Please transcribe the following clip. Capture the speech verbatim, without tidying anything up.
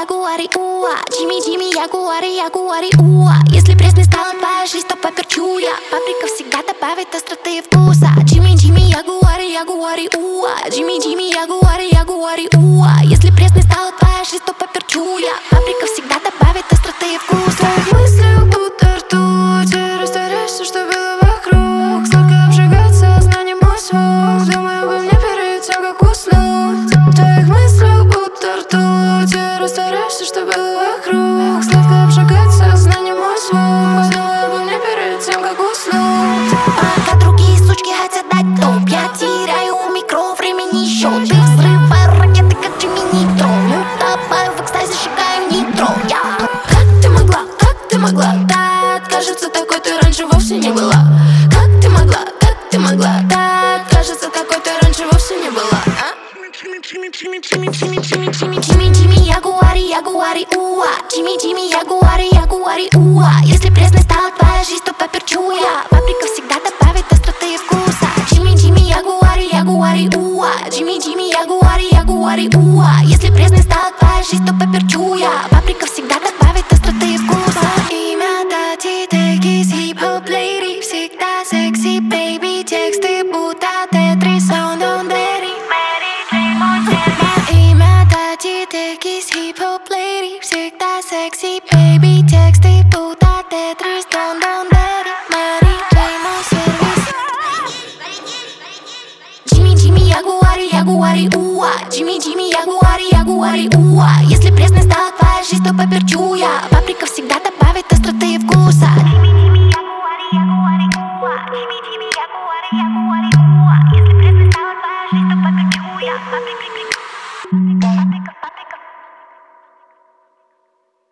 ягуари, уа. Джимми, Джимми, ягуари, ягуари, уа. Если пресной стала твоя жизнь, то поперчу я. Паприка всегда добавит остроты и вкуса. Джимми, Джимми, ягуари, ягуари, уа. Джимми, Джимми, ягуари, ягуари, уа. Если пресной стала твоя жизнь, то поперчу я. Паприка всегда добавит остроты и вкуса. В мыслях будто ртуть, и растворяешься, что было вокруг. Сладко обжигает сознание мой слух. Думаю обо мне перед тем, как уснуть. В твоих мыслях будто ртуть, и растворяешься, что было вокруг. Сладко обжигает сознание мой слух. Думаю обо мне перед тем, как уснуть. Пока другие сучки хотят дать топ, я теряю микро, времени счет. Ты взрывай ракеты, как Джимми Нитро. Не утопаю в экстазе, сжигаю нитро. Я... Как ты могла, как ты могла? Так, кажется, такой ты раньше вовсе не была. Как ты могла, как ты могла? Так, кажется, такой ты раньше вовсе не была. Джимми, Джимми, Джимми, Джимми, Джимми, Джимми, Джимми, Джимми, ягуари, ягуари, уа. Джимми, Джимми, ягуари, ягуари, уа. Если пресной стала твоя жизнь, то поперчу я. Паприка всегда добавит остроты и вкуса. Джимми, Джимми, ягуари, ягуари, уа. Джимми, Джимми, ягуари, ягуари, уа. Если пресной стала твоя жизнь, то поперчу я. Паприка всегда добавит остроты и вкуса.